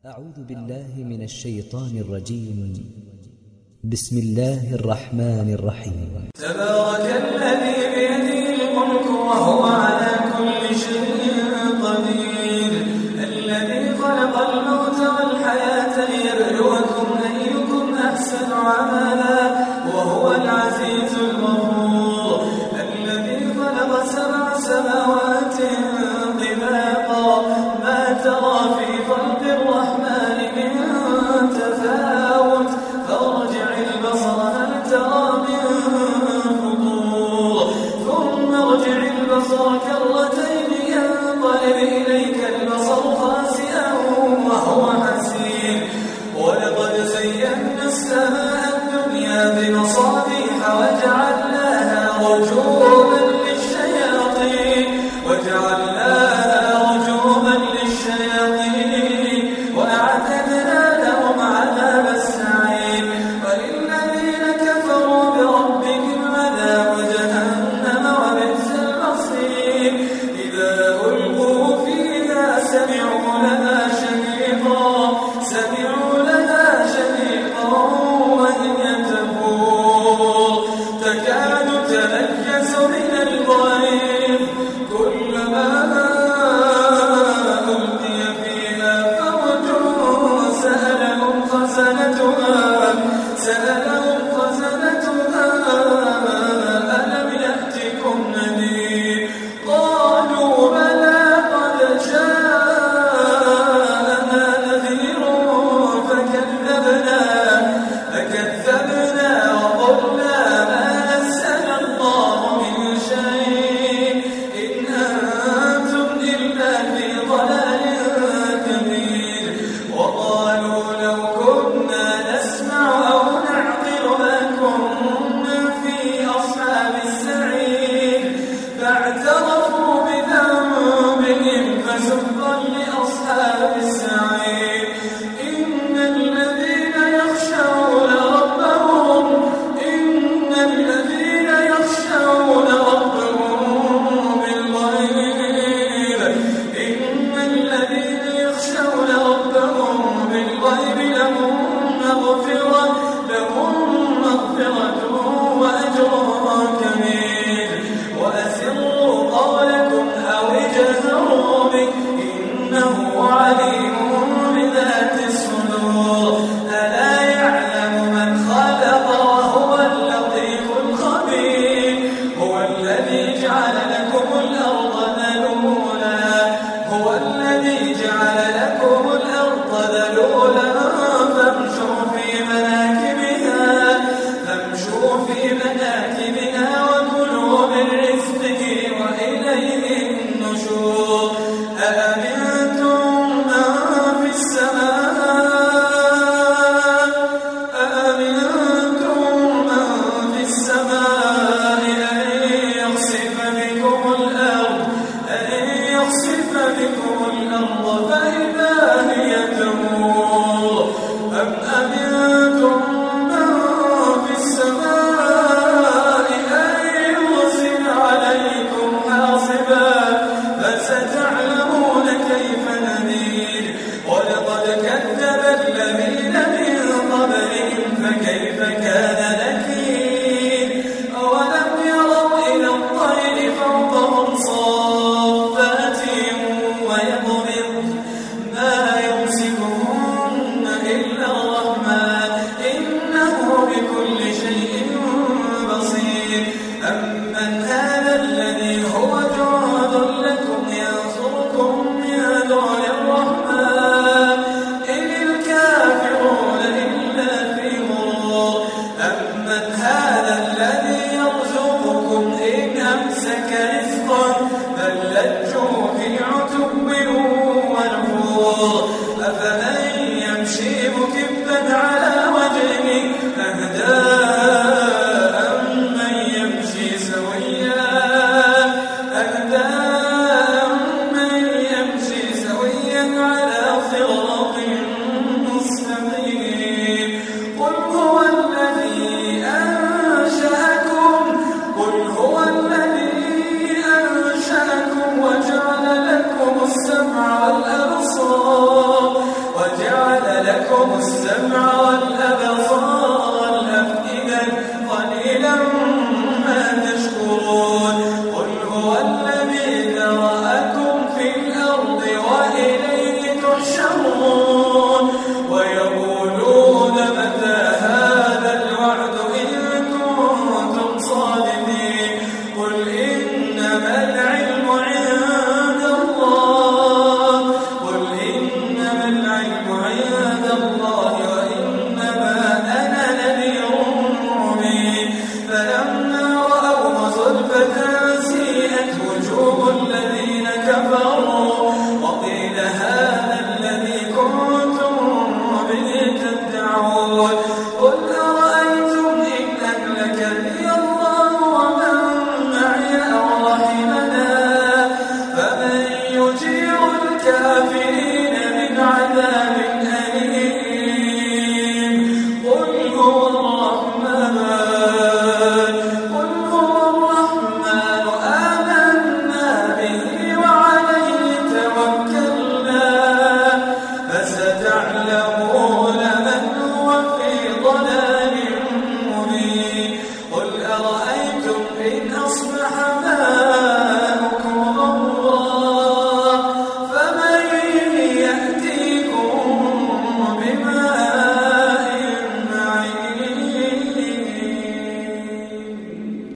أعوذ بالله من الشيطان الرجيم. بسم الله الرحمن الرحيم. تبارك الذي بيده الملك وهو على كل شيء قدير، الذي خلق الموت والحياة ليبلوكم أيكم أحسن عملا وهو العزيز الغفور، الذي خلق 7 سماوات طباقا ما ترى في خلق الرحمن من تفاوت فارجع البصر هل ترى من فطور ثم ارجع البصر كرتين ينقلب إليك البصر خاسئا وهو حسير، ولقد زينا السماء الدنيا بمصابيح وجعلناها رجوما للشياطين وأعتدنا لهم عذاب السعير، وللذين كفروا بربهم عذاب جهنم وبئس المصير، إذا ألقوا فيها سمعوا لها شهيقا وهي تفور تكاد تميز من الغيظ كلما ألقي فيها فوج سألهم خزنتها ألم يأتكم نذير قالوا بلى قد جاءنا نذير فكذبنا وقلنا ما نزل الله من شيء إن أنتم إلا في ضلال كبير، وقالوا لو كنا نسمع أو نعقل ما كنا في أصحاب السعير، فاعترفوا بذنبهم فسحقا لأصحاب السعير. إن الذين يخشون ربهم بالغيب لهم مغفرة وأجر كبير، وأسروا قولكم أو اجهروا به إنه عليم بذات الصدور، ألا يعلم من خلق وهو اللطيف الخبير، هو الذي جعل لكم الأرض ذلولا فامشوا في مناكبها وكلوا من رزقه وإليه النشور. أأمنتم من في السماء أن يخسف بكم الأرض فإذا هي تمور، أم أمنتم من في السماء أن يرسل عليكم حاصبا فستعلمون كيف نذير، ولقد كذب الذين من قبلهم فكيف كان نكير، أولم يروا إلى الطير فوقهم صافات ويقبضن ما يمسكهن إلا الرحمن إنه بكل شيء بصير، أمن هذا الذي هو جند لكم ينصركم من دون الرحمن إن الكافرون إلا في غرور، أمن هذا الذي يرزقكم إن أمسك رزقا بل لجوا في عتب ونفور، أفمن يمشي مكبا على وجهه أهدى أمن يمشي سويا على صراط مستقيم. قل هو الذي أنشأكم وجعل لكم السمع والأبصار وجعل لكم السمع والأبصار والأفئدة قليلا ما تشكرون قل هو الذي ذرأكم في الأرض وإليه تحشرون ويقولون متى هذا الوعد إن كنتم صادقين قل إنما العلم عند الله وإنما أنا نذير مبين فلما رأوه زلفة سيئت وجوه الذين كفروا وقيل هذا الذي كنتم به تدعون قل أرأيتم إن أهلكني الله ومن معي أو رحمنا فمن يجير الكافرين من عذاب أليم قل هو الرحمن آمنا به وعليه توكلنا فستعلمون من هو في ضلال